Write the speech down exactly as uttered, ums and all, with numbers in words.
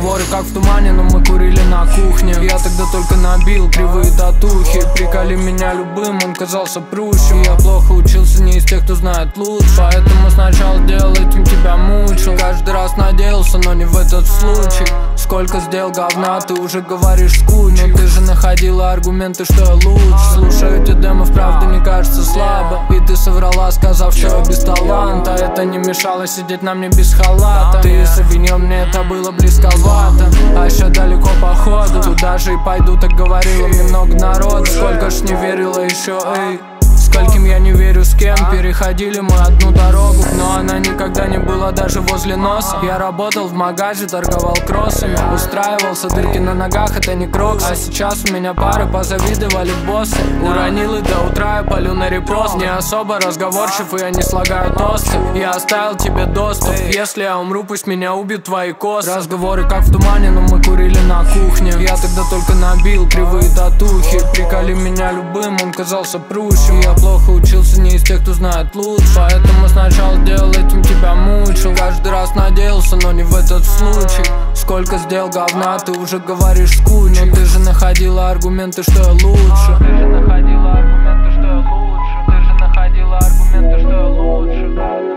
Разговоры как в тумане, но мы курили на кухне. Я тогда только набил кривые татухи. Приколи меня любым, он казался прущим. Я плохо учился, не из тех, кто знает лучше. Поэтому сначала делал этим, тебя мучил. Каждый раз надеялся, но не в этот случай. Сколько сделал говна, ты уже говоришь скучно. Но ты же находила аргументы, что я лучше. Слушаю эти демо, вправду не кажется слабо. И ты соврала, сказав, что я без таланта. Это не мешало сидеть на мне без халата. Ты совинил, мне это было близковато. А еще далеко по ходу, туда же и пойду, так говорила мне много народу. Сколько ж не верила еще, эй. Скольким я не верю, с кем переходили мы одну дорогу, но она никогда не была даже возле носа. Я работал в магазе, торговал кроссами, устраивался, дырки на ногах, это не крокс. А сейчас у меня пары позавидовали боссы. Уронил и до утра я палю на репост. Не особо разговорчив, и я не слагаю тосты. Я оставил тебе доступ, если я умру, пусть меня убьют твои косы. Разговоры как в тумане, но мы курили на кухне. Я тогда только набил кривые татухи. Приколи меня любым, он казался прущим. Я плохо учился, не из тех, кто знает лучше. Поэтому сначала делал этим, тебя мучил. Каждый раз надеялся, но не в этот случай. Сколько сделал говна, ты уже говоришь скучно. Но ты же находила аргументы, что я лучше. Ты же находила аргументы, что я лучше. Ты же находила аргументы, что я лучше.